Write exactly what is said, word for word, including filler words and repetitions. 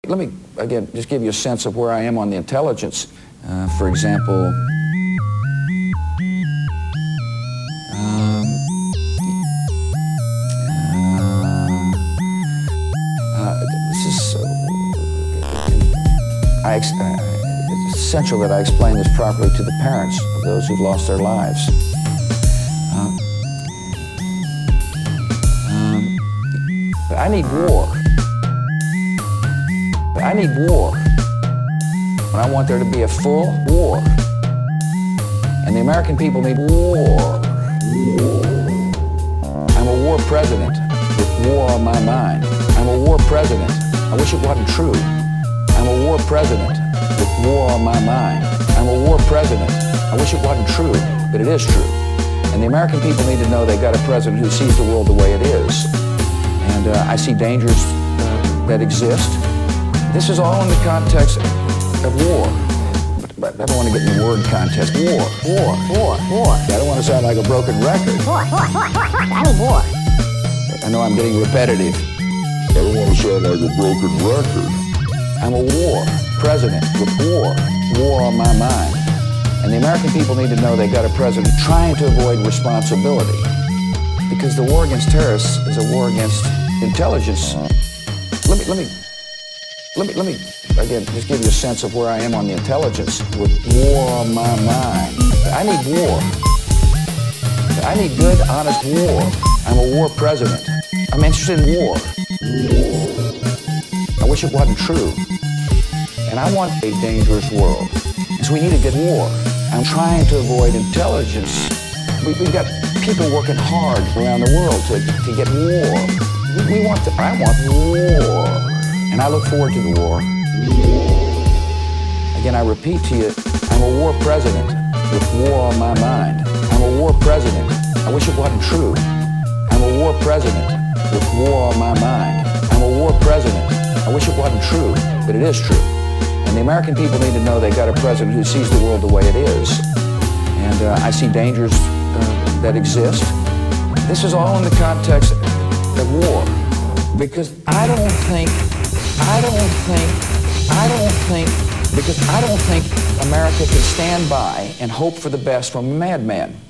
let me, again, just give you a sense of where I am on the intelligence. Uh, for example, um, uh, uh, this is, uh, I, ex uh, it's essential that I explain this properly to the parents of those who've lost their lives. Uh, um, I need war. I need war. And I want there to be a full war. And the American people need war. I'm a war president with war on my mind. I'm a war president. I wish it wasn't true. I'm a war president with war on my mind. I'm a war president. I wish it wasn't true, but it is true. And the American people need to know they got a president who sees the world the way it is. And uh, I see dangers uh, that exist. This is all in the context of war. But, but I don't want to get in the word contest. War, war, war, war. I don't want to sound like a broken record. War, war, war, war, war. I need war. I know I'm getting repetitive. I don't want to sound like a broken record. I'm a war president with war, war on my mind. And the American people need to know they got a president trying to avoid responsibility. Because the war against terrorists is a war against intelligence. Let me, let me, let me, let me, again, just give you a sense of where I am on the intelligence with war on my mind. I need war. I need good, honest war. I'm a war president. I'm interested in war. I wish it wasn't true. And I want a dangerous world. So we need a good war. I'm trying to avoid intelligence. We, we've got people working hard around the world to, to get war. We, we want the, I want war. And I look forward to the war. Again, I repeat to you, I'm a war president with war on my mind. I'm a war president. I wish it wasn't true. I'm a war president with war on my mind. I'm a war president. I wish it wasn't true, but it is true. And the American people need to know they got a president who sees the world the way it is. And uh, I see dangers uh, that exist. This is all in the context of war. Because I don't think, I don't think, I don't think, because I don't think America can stand by and hope for the best from a madman.